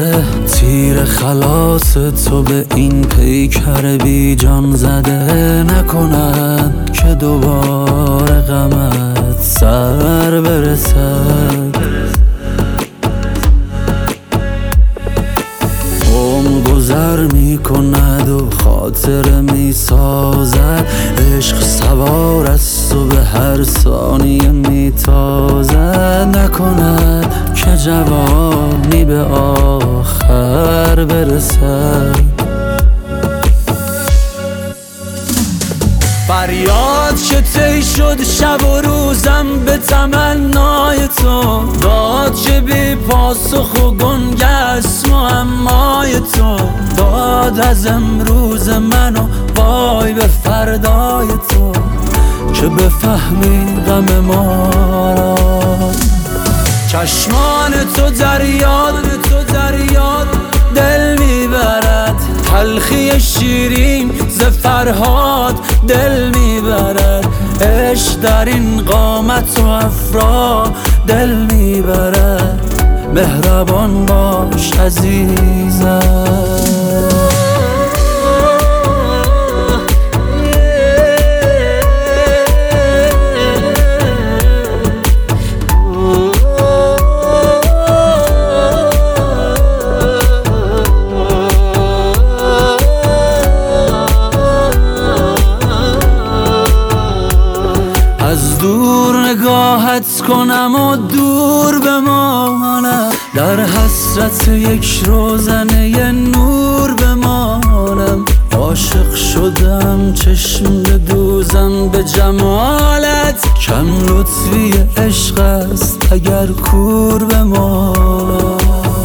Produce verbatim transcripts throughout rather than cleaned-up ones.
زده، تیر خلاص تو به این پیکر بی جان زده، نکند که دوباره غمت سر برسد. عمر گذر می کند و خاطر می سازد، عشق سوار است و به هر ثانیه می تازد، نکند که جوانی به آخر برسد. فریاد که طی شد شب و روزم به تمنای تو، داد که بی پاسخ و گنگست معمای تو، داد از امروز منو وای به فردای تو، که بفهمی غم ما را. چشمان تو دریاد تو دریاد دل میبرد، تلخی شیرین ز فرهاد دل میبرد، عشق در این قامت و افرا دل میبرد، مهربان باش عزیزم. از دور نگاهت کنم و دور بمانم، در حسرت یک روزنه نور بمانم، عاشق شدم چشم بدوزم به جمالت، کم لطفی عشق است اگر کور بمانم.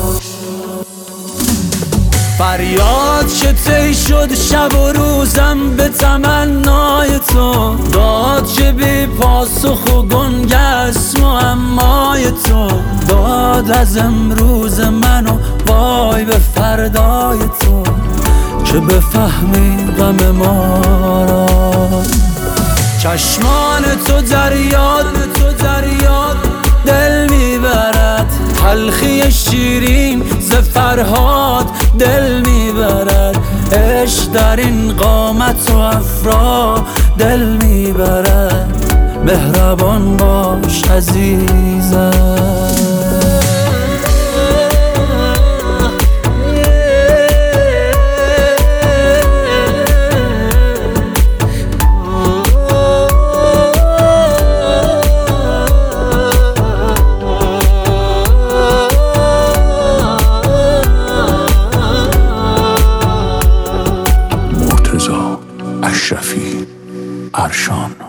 فریاد که طی شد شب و روزم به تمنای تو، داد که بی پاسخ و گنگست معمای تو، داد از امروز منو وای به فردای تو، که بفهمی غم ما را. چشمان تو دریاد تو دریاد دل میبرد، تلخی شیرین ز فرهاد دل میبرد، عشق در این قامت و افرا دل میبرد، مهربان باش عزیزم. اشرفی ارشان.